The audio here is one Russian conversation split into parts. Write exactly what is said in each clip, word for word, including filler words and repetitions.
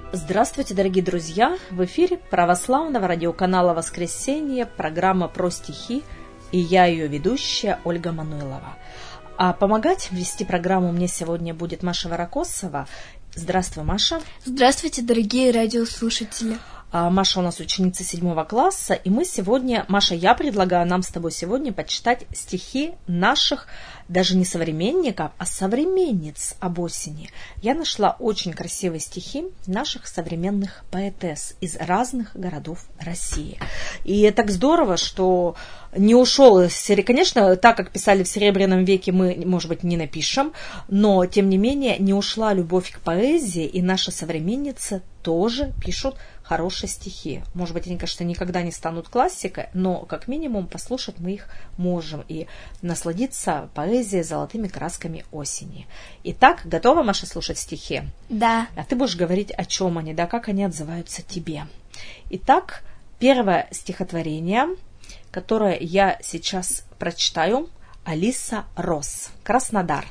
Здравствуйте, дорогие друзья! В эфире православного радиоканала «Воскресенье» программа «Про стихи», и я ее ведущая Ольга Мануйлова. А помогать вести программу мне сегодня будет Маша Ворокосова. Здравствуй, Маша! Здравствуйте, дорогие радиослушатели! А Маша у нас ученица седьмого класса, и мы сегодня, Маша, я предлагаю нам с тобой сегодня почитать стихи наших, даже не современников, а современниц об осени. Я нашла очень красивые стихи наших современных поэтесс из разных городов России. И так здорово, что не ушел из серии. Конечно, так как писали в Серебряном веке, мы, может быть, не напишем, но, тем не менее, не ушла любовь к поэзии, и наши современницы тоже пишут хорошие стихи. Может быть, они, конечно, никогда не станут классикой, но, как минимум, послушать мы их можем и насладиться поэзией золотыми красками осени. Итак, готова, Маша, слушать стихи? Да. А ты будешь говорить, о чем они, да, как они отзываются тебе. Итак, первое стихотворение, которое я сейчас прочитаю, Алиса Рос, Краснодар.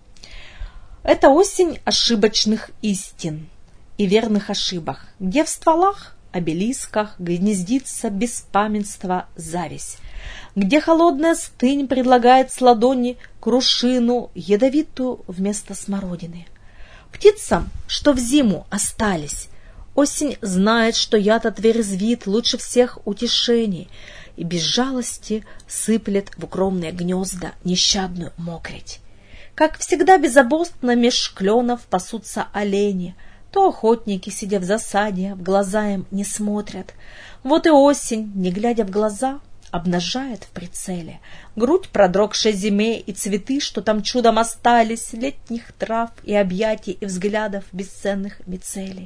Это осень ошибочных истин и верных ошибок, где в стволах, обелисках гнездится беспамятство зависть, где холодная стынь предлагает с ладони крушину ядовитую вместо смородины. Птицам, что в зиму остались, осень знает, что яд отверзвит лучше всех утешений и без жалости сыплет в укромные гнезда нещадную мокрить. Как всегда беззаботно меж кленов пасутся олени, то охотники, сидя в засаде, в глаза им не смотрят. Вот и осень, не глядя в глаза, обнажает в прицеле грудь продрогшей зиме и цветы, что там чудом остались, летних трав и объятий и взглядов бесценных мицелей.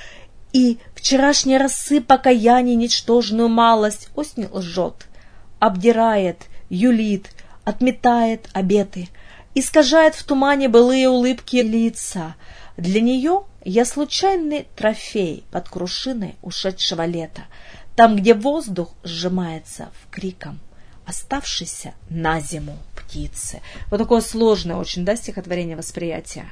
И вчерашней росы покаяний ничтожную малость осень лжет, обдирает, юлит, отметает обеты, искажает в тумане былые улыбки лица. Для нее я случайный трофей под крушиной ушедшего лета, там, где воздух сжимается в криком оставшейся на зиму птицы. Вот такое сложное очень, да, стихотворение восприятия.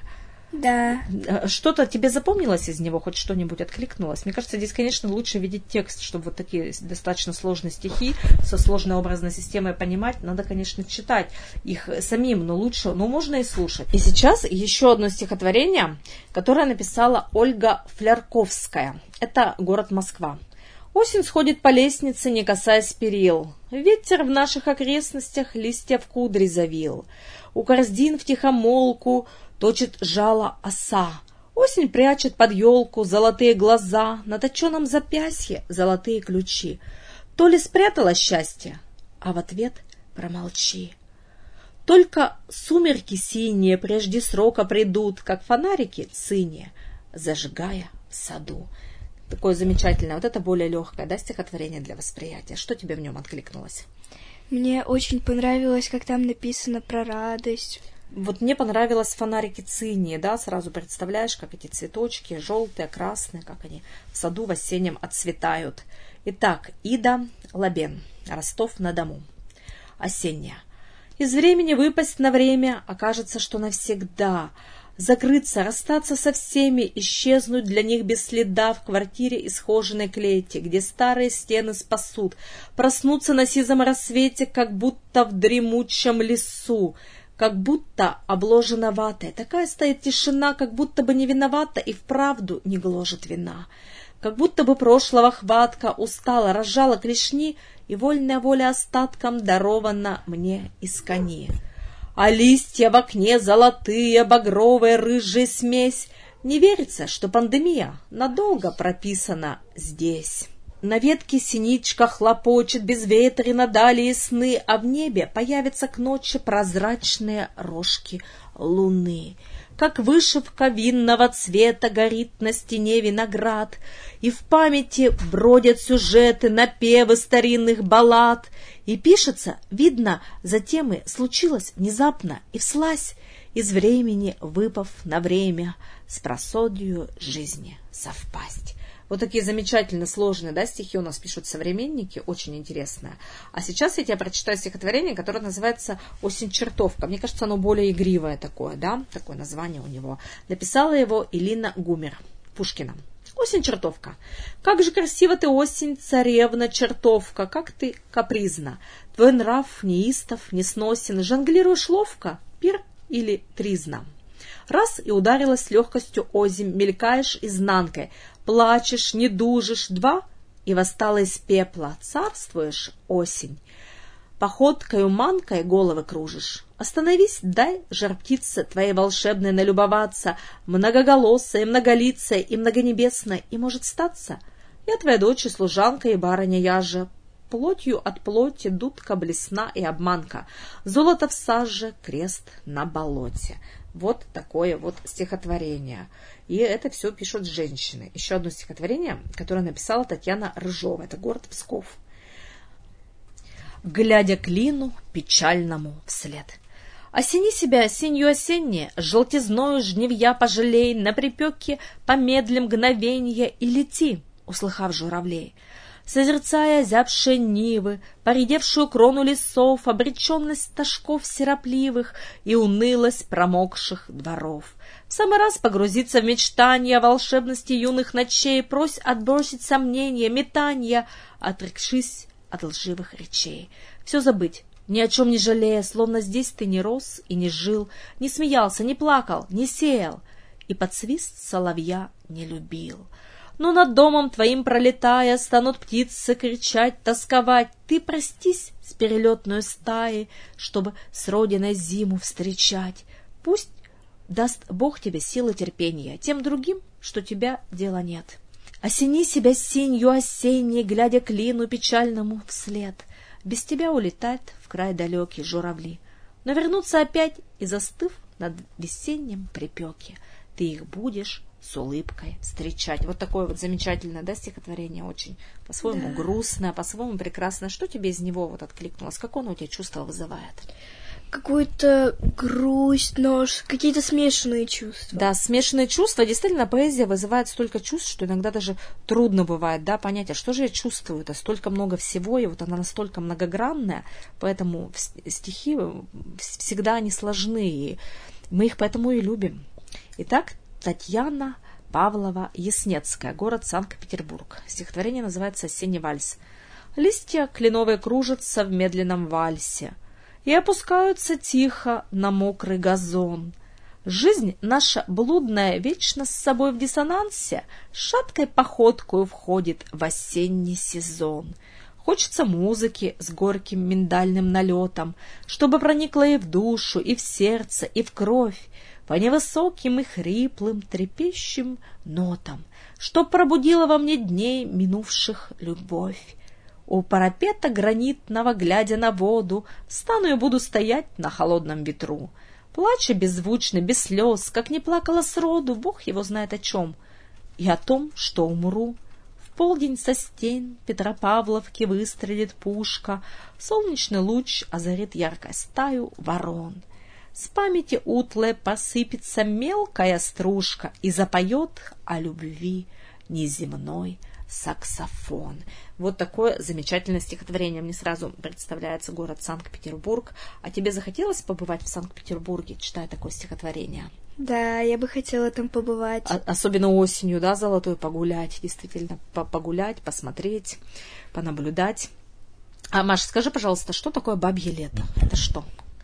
Да. Что-то тебе запомнилось из него, хоть что-нибудь откликнулось? Мне кажется, здесь, конечно, лучше видеть текст, чтобы вот такие достаточно сложные стихи со сложной образной системой понимать. Надо, конечно, читать их самим, но лучше, но можно и слушать. И сейчас еще одно стихотворение, которое написала Ольга Флярковская. Это город Москва. Осень сходит по лестнице, не касаясь перил. Ветер в наших окрестностях листья в кудри завил. У корзин втихомолку точит жало оса. Осень прячет под елку золотые глаза, на точенном запястье золотые ключи. То ли спрятала счастье, а в ответ промолчи. Только сумерки синие прежде срока придут, как фонарики синие, зажигая в саду. Такое замечательное, вот это более легкое, да, стихотворение для восприятия. Что тебе в нем откликнулось? Мне очень понравилось, как там написано про радость. Вот мне понравилось фонарики цинии, да, сразу представляешь, как эти цветочки, желтые, красные, как они в саду в осеннем отцветают. Итак, Ида Лабен, Ростов-на-Дону. Осенняя. Из времени выпасть на время, окажется, что навсегда. Закрыться, расстаться со всеми, исчезнуть для них без следа в квартире исхоженной клети, где старые стены спасут, проснуться на сизом рассвете, как будто в дремучем лесу, как будто обложена ватой. Такая стоит тишина, как будто бы не виновата и вправду не гложет вина. Как будто бы прошлого хватка устала, разжала клешни, и вольная воля остатком дарована мне из кони. А листья в окне золотые, багровые, рыжие смесь. Не верится, что пандемия надолго прописана здесь. На ветке синичка хлопочет, безветренно далее сны, а в небе появятся к ночи прозрачные рожки луны. Как вышивка винного цвета горит на стене виноград, и в памяти бродят сюжеты, напевы старинных баллад, и пишется, видно, затем и случилось внезапно, и вслась из времени, выпав на время, с просодью жизни совпасть. Вот такие замечательно сложные, да, стихи у нас пишут современники, очень интересное. А сейчас я тебе прочитаю стихотворение, которое называется «Осень-чертовка». Мне кажется, оно более игривое такое, да, такое название у него. Написала его Элина Гумер, Пушкина. Осень, чертовка. Как же красиво ты, осень, царевна, чертовка, как ты капризна. Твой нрав неистов, несносен, жонглируешь ловко, пир или тризна. Раз и ударилась с легкостью озимь, мелькаешь изнанкой, плачешь, не дужишь, два и восстала из пепла, царствуешь, осень. Походкою манкой головы кружишь. Остановись, дай, жар-птица, твоей волшебной налюбоваться, многоголосая, многолицая и многонебесная, и, может статься, я твоя дочь и служанка, и барыня я же, плотью от плоти, дудка, блесна и обманка, золото в саже, крест на болоте. Вот такое вот стихотворение. И это все пишут женщины. Еще одно стихотворение, которое написала Татьяна Рыжова. Это город Псков. Глядя клину печальному вслед. Осени себя осенью осеннее, желтизною жневья пожалей, на припеке помедли мгновенье и лети, услыхав журавлей. Созерцая озябшие нивы, поредевшую крону лесов, обреченность тошков сиропливых и унылость промокших дворов. В самый раз погрузиться в мечтания о волшебности юных ночей, прось отбросить сомнения, метания, отрекшись от лживых речей. Все забыть, ни о чем не жалея, словно здесь ты не рос и не жил, не смеялся, не плакал, не сеял, и под свист соловья не любил. Но над домом твоим пролетая, станут птицы кричать, тосковать. Ты простись с перелетной стаей, чтобы с родиной зиму встречать. Пусть даст Бог тебе силы терпения, тем другим, что тебя дела нет. Осени себя синью осенней, глядя клину печальному вслед. Без тебя улетать в край далекий журавли, но вернутся опять и, застыв над весенним припеке, ты их будешь с улыбкой встречать. Вот такое вот замечательное, да, стихотворение, очень по-своему да. грустное, по-своему прекрасное. Что тебе из него вот откликнулось? Как он у тебя чувства вызывает? Какую-то грусть, но какие-то смешанные чувства. Да, смешанные чувства. Действительно, поэзия вызывает столько чувств, что иногда даже трудно бывает, да, понять, а что же я чувствую? Это столько много всего, и вот она настолько многогранная, поэтому стихи всегда они сложны, и мы их поэтому и любим. Итак, Татьяна Павлова Яснецкая, город Санкт-Петербург. Стихотворение называется «Осенний вальс». Листья кленовые кружатся в медленном вальсе и опускаются тихо на мокрый газон. Жизнь наша блудная вечно с собой в диссонансе, шаткой походкою входит в осенний сезон. Хочется музыки с горьким миндальным налетом, чтобы проникла и в душу, и в сердце, и в кровь, по невысоким и хриплым трепещущим нотам, чтоб пробудила во мне дней минувших любовь. У парапета гранитного, глядя на воду, встану и буду стоять на холодном ветру. Плача беззвучно, без слез, как не плакала сроду, Бог его знает о чем, и о том, что умру. В полдень со стен Петропавловки выстрелит пушка, солнечный луч озарит яркой стаю ворон. С памяти утлой посыпется мелкая стружка и запоет о любви неземной саксофон. Вот такое замечательное стихотворение. Мне сразу представляется город Санкт-Петербург. А тебе захотелось побывать в Санкт-Петербурге, читая такое стихотворение? Да, я бы хотела там побывать. А, особенно осенью, да, золотой погулять. Действительно, погулять, посмотреть, понаблюдать. А, Маша, скажи, пожалуйста, что такое бабье лето? Это что?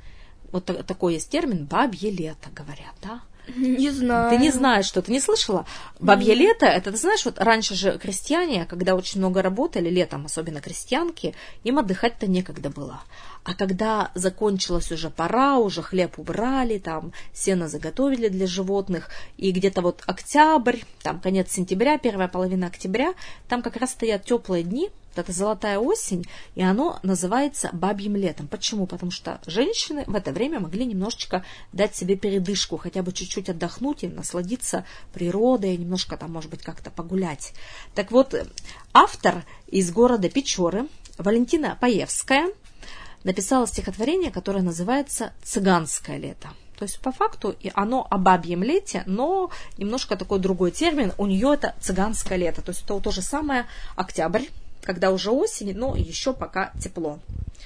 Вот такой есть термин «бабье лето», говорят, да? Не знаю. Ты не знаешь, что ты не слышала? Бабье Нет. лето, это, ты знаешь, вот раньше же крестьяне, когда очень много работали, летом, особенно крестьянки, им отдыхать-то некогда было. А когда закончилась уже пора, уже хлеб убрали, там сено заготовили для животных, и где-то вот октябрь, там конец сентября, первая половина октября, там как раз стоят теплые дни, это золотая осень, и оно называется бабьим летом. Почему? Потому что женщины в это время могли немножечко дать себе передышку, хотя бы чуть-чуть отдохнуть и насладиться природой, немножко там, может быть, как-то погулять. Так вот, автор из города Печоры, Валентина Паевская, написала стихотворение, которое называется «Цыганское лето». То есть, по факту, оно о бабьем лете, но немножко такой другой термин. У нее это цыганское лето. То есть, это то же самое октябрь, когда уже осень, но еще пока тепло.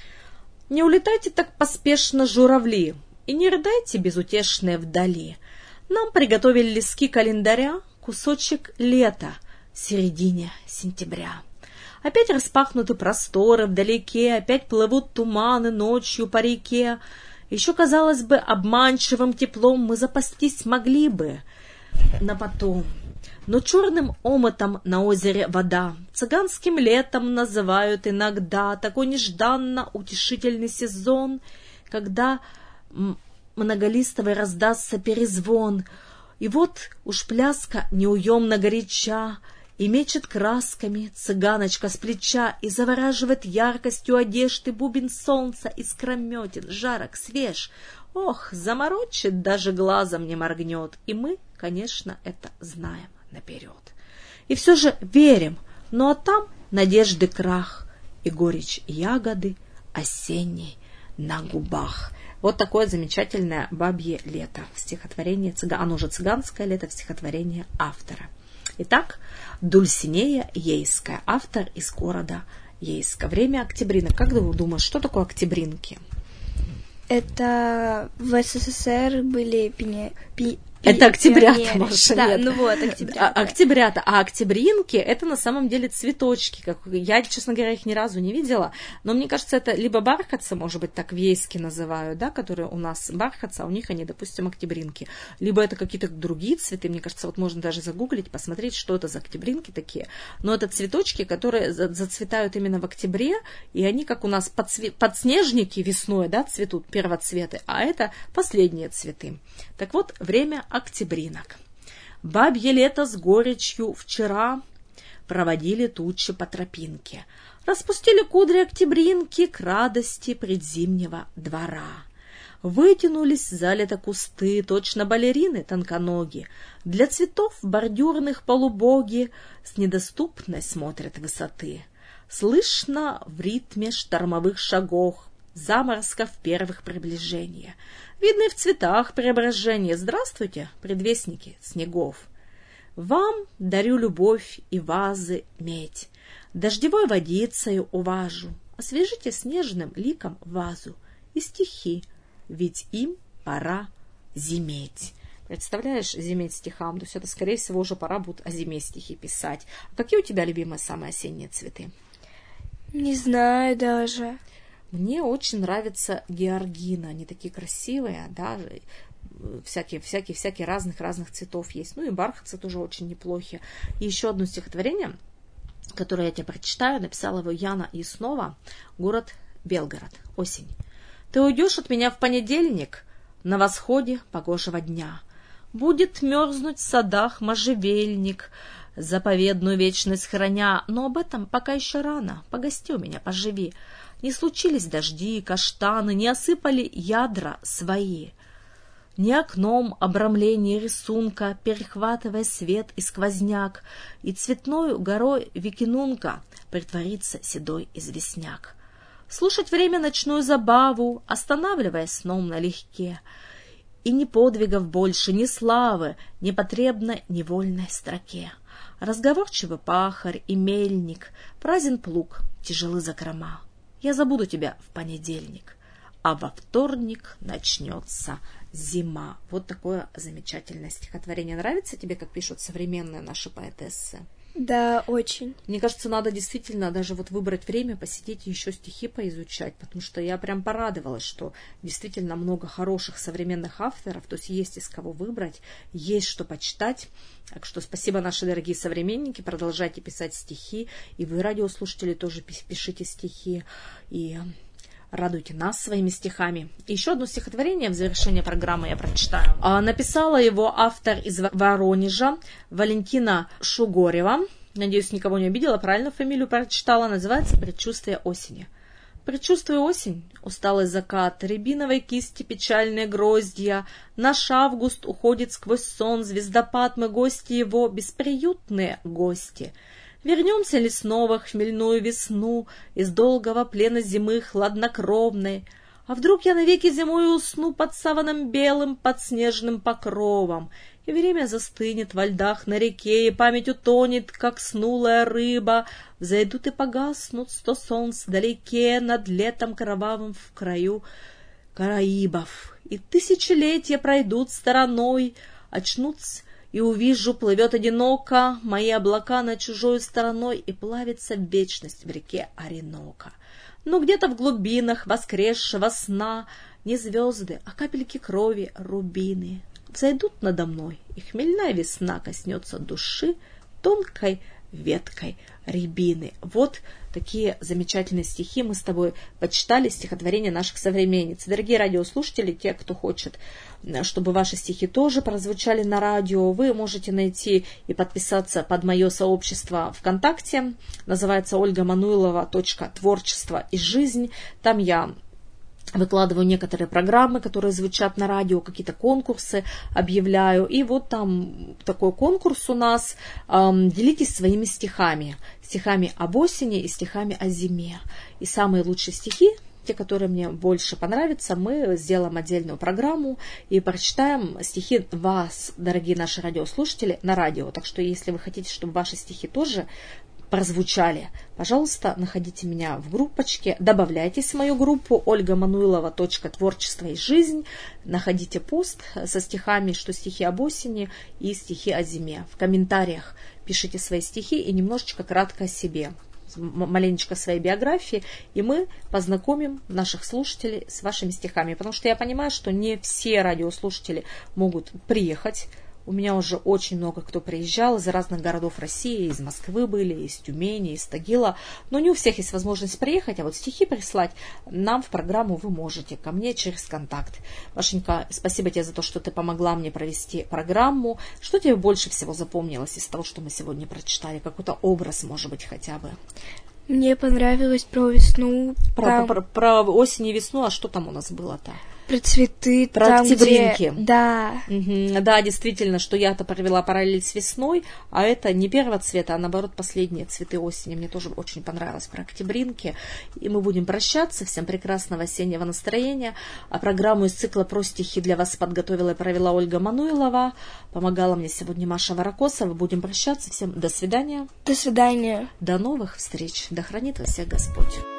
Не улетайте так поспешно, журавли, и не рыдайте безутешные вдали. Нам приготовили листки календаря, кусочек лета, середине сентября. Опять распахнуты просторы вдалеке, опять плывут туманы ночью по реке. Еще, казалось бы, обманчивым теплом мы запастись могли бы на потом. Но черным омутом на озере вода цыганским летом называют иногда такой нежданно утешительный сезон, когда многолистовый раздастся перезвон, и вот уж пляска неуемно горяча, и мечет красками цыганочка с плеча, и завораживает яркостью одежды бубен солнца, искрометен, жарок, свеж. Ох, заморочит, даже глазом не моргнет, и мы, конечно, это знаем наперед. И все же верим, ну а там надежды крах, и горечь ягоды осенней на губах. Вот такое замечательное «Бабье лето» в стихотворении, оно же «Цыганское лето» в стихотворении автора. Итак, Дульсинея Ейская, автор из города Ейска. Время октябринок. Как ты думаешь, что такое октябринки? Это в СССР были пене... пи... Это октябрята, Маша, да, нет. ну вот, октябрята. А, октябрята. А октябринки — это на самом деле цветочки. Как... Я, честно говоря, их ни разу не видела. Но мне кажется, это либо бархатцы, может быть, так в Ейске называют, да, которые у нас бархатцы, а у них они, допустим, октябринки. Либо это какие-то другие цветы. Мне кажется, вот можно даже загуглить, посмотреть, что это за октябринки такие. Но это цветочки, которые зацветают именно в октябре, и они, как у нас подсве... подснежники весной, да, цветут, первоцветы, а это последние цветы. Так вот, время октябринок. Бабье лето с горечью вчера проводили тучи по тропинке, распустили кудри октябринки к радости предзимнего двора. Вытянулись за лето кусты, точно балерины тонконоги, для цветов бордюрных полубоги с недоступной смотрят высоты. Слышно в ритме штормовых шагов заморозков первых приближения. Видны в цветах преображения. Здравствуйте, предвестники снегов. Вам дарю любовь и вазы медь, дождевой водицею уважу. Освежите снежным ликом вазу и стихи, ведь им пора зиметь. Представляешь, зиметь стихам? То есть это, скорее всего, уже пора будет о зиме стихи писать. А какие у тебя любимые самые осенние цветы? Не знаю даже. Мне очень нравятся георгины, они такие красивые, да, всякие, всякие, всякие разных, разных цветов есть. Ну и бархатцы тоже очень неплохие. И еще одно стихотворение, которое я тебе прочитаю, написала его Яна Яснова, город Белгород, осень. Ты уйдешь от меня в понедельник на восходе погожего дня. Будет мерзнуть в садах можжевельник, заповедную вечность храня, но об этом пока еще рано, погости у меня, поживи. Не случились дожди, каштаны, не осыпали ядра свои. Ни окном обрамление рисунка, перехватывая свет и сквозняк, и цветною горой викинунка притворится седой известняк. Слушать время ночную забаву, останавливаясь сном налегке, и ни подвигов больше, ни славы, не потребно невольной строке. Разговорчивый пахарь и мельник, празден плуг, тяжелы закрома. Я забуду тебя в понедельник, а во вторник начнется зима. Вот такое замечательное стихотворение. Нравится тебе, как пишут современные наши поэтессы? Да, очень. Мне кажется, надо действительно даже вот выбрать время, посидеть и еще стихи поизучать, потому что я прям порадовалась, что действительно много хороших современных авторов, то есть есть из кого выбрать, есть что почитать. Так что спасибо, наши дорогие современники, продолжайте писать стихи, и вы, радиослушатели, тоже пишите стихи, и радуйте нас своими стихами. И еще одно стихотворение в завершение программы я прочитаю. Написала его автор из Воронежа Валентина Шугорева. Надеюсь, никого не обидела, правильно фамилию прочитала. Называется «Предчувствие осени». Предчувствую осень, усталый закат, рябиновой кисти печальные гроздья. Наш август уходит сквозь сон, звездопад, мы гости его, бесприютные гости. Вернемся ли снова в хмельную весну из долгого плена зимы хладнокровной? А вдруг я навеки зимой усну под саваном белым, под снежным покровом? И время застынет во льдах на реке, и память утонет, как снулая рыба. Взойдут и погаснут сто солнц вдалеке над летом кровавым в краю Караибов. И тысячелетия пройдут стороной, очнутся и увижу, плывет одиноко мои облака над чужой стороной и плавится вечность в реке Оренока. Но где-то в глубинах воскресшего сна не звезды, а капельки крови, рубины взойдут надо мной, и хмельная весна коснется души тонкой веткой рябины. Вот такие замечательные стихи мы с тобой почитали, стихотворения наших современниц. Дорогие радиослушатели, те, кто хочет, чтобы ваши стихи тоже прозвучали на радио, вы можете найти и подписаться под мое сообщество ВКонтакте. Называется Ольга Мануйлова. Творчество и жизнь. Там я выкладываю некоторые программы, которые звучат на радио, какие-то конкурсы объявляю. И вот там такой конкурс у нас. Эм, делитесь своими стихами. Стихами об осени и стихами о зиме. И самые лучшие стихи, те, которые мне больше понравятся, мы сделаем отдельную программу и прочитаем стихи вас, дорогие наши радиослушатели, на радио. Так что, если вы хотите, чтобы ваши стихи тоже прозвучали, пожалуйста, находите меня в группочке, добавляйтесь в мою группу Ольга Мануйлова. Творчество и жизнь. Находите пост со стихами, что стихи об осени и стихи о зиме. В комментариях пишите свои стихи и немножечко кратко о себе, маленечко своей биографии, и мы познакомим наших слушателей с вашими стихами, потому что я понимаю, что не все радиослушатели могут приехать. У меня уже очень много кто приезжал из разных городов России, из Москвы были, из Тюмени, из Тагила, но не у всех есть возможность приехать, а вот стихи прислать нам в программу вы можете, ко мне через контакт. Машенька, спасибо тебе за то, что ты помогла мне провести программу. Что тебе больше всего запомнилось из того, что мы сегодня прочитали? Какой-то образ, может быть, хотя бы? Мне понравилось про весну. Про, там... про, про осень и весну, а что там у нас было-то? Про цветы, про там, октябринки. Где... Да. Угу. Да, действительно, что я-то провела параллель с весной, а это не первого цвета, а наоборот последние цветы осени. Мне тоже очень понравилось про октябринки. И мы будем прощаться. Всем прекрасного осеннего настроения. А программу из цикла «Про стихи» для вас подготовила и провела Ольга Мануйлова. Помогала мне сегодня Маша Варакосова. Будем прощаться. Всем до свидания. До свидания. До новых встреч. Да хранит вас всех Господь.